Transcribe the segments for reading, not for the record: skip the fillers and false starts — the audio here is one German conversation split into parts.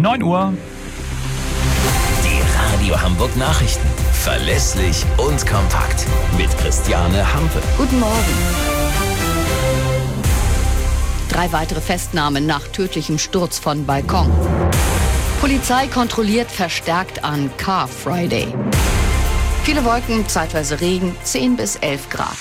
9 Uhr. Die Radio Hamburg Nachrichten. Verlässlich und kompakt. Mit Christiane Hampe. Guten Morgen. 3 weitere Festnahmen nach tödlichem Sturz von Balkon. Polizei kontrolliert verstärkt an Car Friday. Viele Wolken, zeitweise Regen, 10 bis 11 Grad.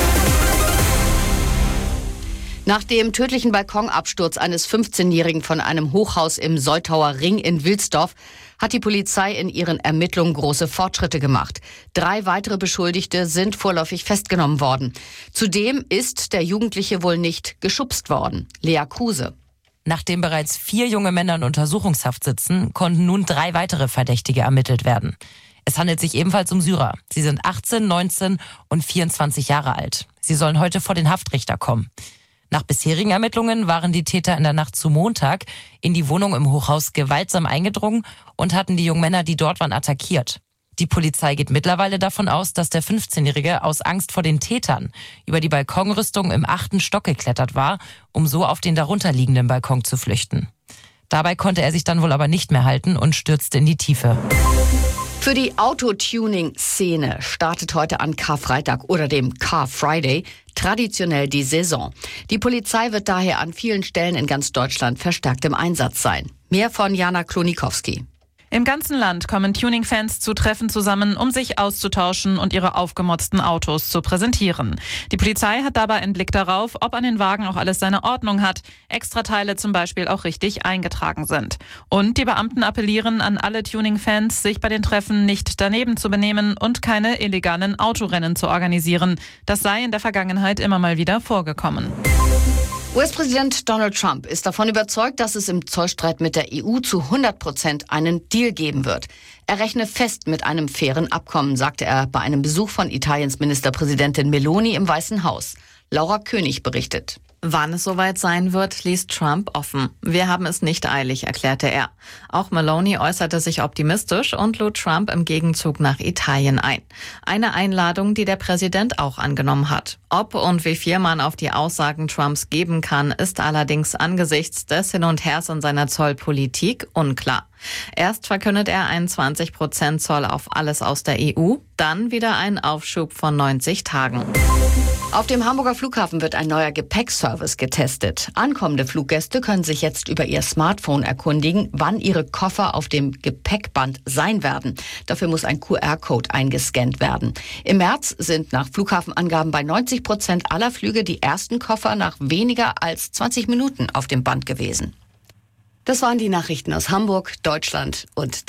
Nach dem tödlichen Balkonabsturz eines 15-Jährigen von einem Hochhaus im Soltauer Ring in Wilsdorf hat die Polizei in ihren Ermittlungen große Fortschritte gemacht. 3 weitere Beschuldigte sind vorläufig festgenommen worden. Zudem ist der Jugendliche wohl nicht geschubst worden. Lea Kruse. Nachdem bereits 4 junge Männer in Untersuchungshaft sitzen, konnten nun 3 weitere Verdächtige ermittelt werden. Es handelt sich ebenfalls um Syrer. Sie sind 18, 19 und 24 Jahre alt. Sie sollen heute vor den Haftrichter kommen. Nach bisherigen Ermittlungen waren die Täter in der Nacht zu Montag in die Wohnung im Hochhaus gewaltsam eingedrungen und hatten die jungen Männer, die dort waren, attackiert. Die Polizei geht mittlerweile davon aus, dass der 15-Jährige aus Angst vor den Tätern über die Balkonrüstung im 8. Stock geklettert war, um so auf den darunterliegenden Balkon zu flüchten. Dabei konnte er sich dann wohl aber nicht mehr halten und stürzte in die Tiefe. Für die Autotuning-Szene startet heute an Karfreitag oder dem Car Friday traditionell die Saison. Die Polizei wird daher an vielen Stellen in ganz Deutschland verstärkt im Einsatz sein. Mehr von Jana Klonikowski. Im ganzen Land kommen Tuning-Fans zu Treffen zusammen, um sich auszutauschen und ihre aufgemotzten Autos zu präsentieren. Die Polizei hat dabei einen Blick darauf, ob an den Wagen auch alles seine Ordnung hat, Extrateile zum Beispiel auch richtig eingetragen sind. Und die Beamten appellieren an alle Tuning-Fans, sich bei den Treffen nicht daneben zu benehmen und keine illegalen Autorennen zu organisieren. Das sei in der Vergangenheit immer mal wieder vorgekommen. US-Präsident Donald Trump ist davon überzeugt, dass es im Zollstreit mit der EU zu 100% einen Deal geben wird. Er rechne fest mit einem fairen Abkommen, sagte er bei einem Besuch von Italiens Ministerpräsidentin Meloni im Weißen Haus. Laura König berichtet. Wann es soweit sein wird, ließ Trump offen. Wir haben es nicht eilig, erklärte er. Auch Meloni äußerte sich optimistisch und lud Trump im Gegenzug nach Italien ein. Eine Einladung, die der Präsident auch angenommen hat. Ob und wie viel man auf die Aussagen Trumps geben kann, ist allerdings angesichts des Hin und Hers in seiner Zollpolitik unklar. Erst verkündet er einen 20% Zoll auf alles aus der EU, dann wieder einen Aufschub von 90 Tagen. Auf dem Hamburger Flughafen wird ein neuer Gepäckservice getestet. Ankommende Fluggäste können sich jetzt über ihr Smartphone erkundigen, wann ihre Koffer auf dem Gepäckband sein werden. Dafür muss ein QR-Code eingescannt werden. Im März sind nach Flughafenangaben bei 90% aller Flüge die ersten Koffer nach weniger als 20 Minuten auf dem Band gewesen. Das waren die Nachrichten aus Hamburg, Deutschland und